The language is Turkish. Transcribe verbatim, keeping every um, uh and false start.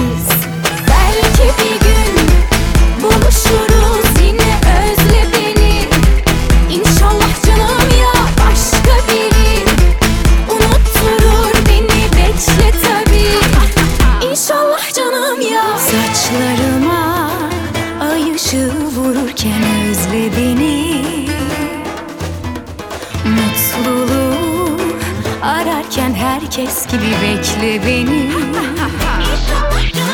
biz. Belki bir gün buluşuruz, yine özle beni. İnşallah canım ya başka biri unutturur beni, bekle tabii. İnşallah canım ya. Saçlarıma ay ışığı vururken özle beni. Mutluluğu ararken herkes gibi bekle beni. İnşallah canım